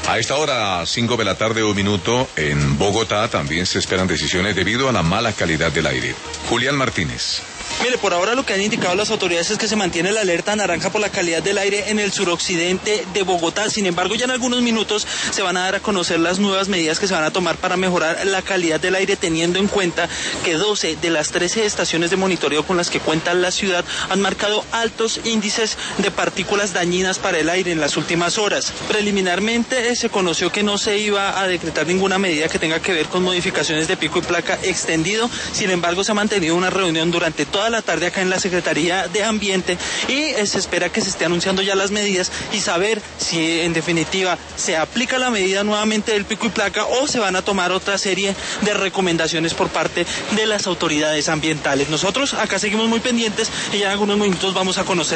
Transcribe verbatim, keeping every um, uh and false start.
A esta hora, cinco de la tarde, un minuto, en Bogotá también se esperan decisiones debido a la mala calidad del aire. Julián Martínez. Mire, por ahora lo que han indicado las autoridades es que se mantiene la alerta naranja por la calidad del aire en el suroccidente de Bogotá. Sin embargo, ya en algunos minutos se van a dar a conocer las nuevas medidas que se van a tomar para mejorar la calidad del aire, teniendo en cuenta que doce de las trece estaciones de monitoreo con las que cuenta la ciudad han marcado altos índices de partículas dañinas para el aire en las últimas horas. Preliminarmente eh, se conoció que no se iba a decretar ninguna medida que tenga que ver con modificaciones de pico y placa extendido. Sin embargo, se ha mantenido una reunión durante toda la tarde acá en la Secretaría de Ambiente y eh, se espera que se esté anunciando ya las medidas y saber si en definitiva se aplica la medida nuevamente del pico y placa o se van a tomar otra serie de recomendaciones por parte de las autoridades ambientales. Nosotros acá seguimos muy pendientes y ya en algunos minutos vamos a conocer